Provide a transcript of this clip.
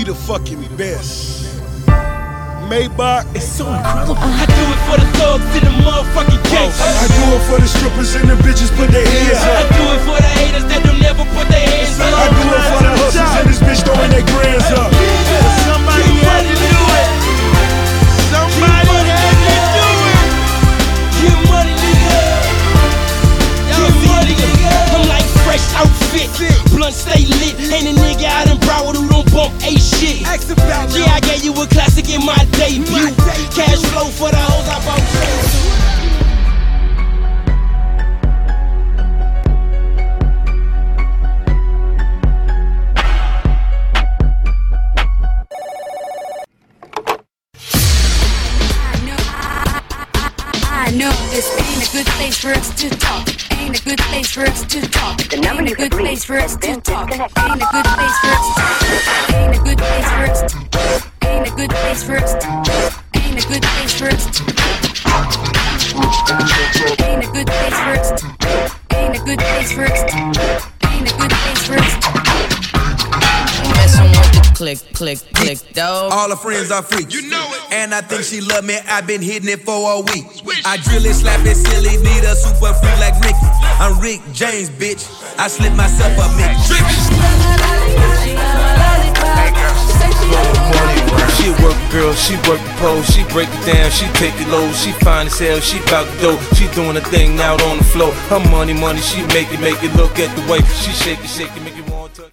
we the fucking best. Maybach, it's so incredible. I do it for the thugs in the motherfucking case. I do it for the strippers and the bitches put their hands up. I do it for the haters that don't never put their hands up. I do it for the hustlers and this bitch throwing their grands up. Somebody had to do it. Somebody had to do it. Get money, nigga. Get money, nigga. I'm like fresh outfit, blunt stay lit. Ain't a nigga out in Broward who don't bump a shit. Yeah, I gave you a classic in my debut. Cash flow for the hoes I bought shades. I know this ain't a good place for us to talk. Ain't a good place for us to talk. Ain't a good place for us to talk. Ain't a good place for us to. Ain't a good place for us to. Ain't a good place for us to. Ain't a good place for us to. Ain't a good place for us to. Ain't a good place for us to. Ain't a good place for us to. Messing with the click, dog. All her friends are freaks, you know it. And I think she love me, I've been hitting it for a week. I drill it, slap it, silly, need a super freak like Ricky. I'm Rick James, bitch, I slip myself a mix. She work a girl, she work the pole, she break it down, she take it low, she fine as hell, she bout the dough, she doing a thing out on the floor. Her money, she make it look at the way she shake it, make it.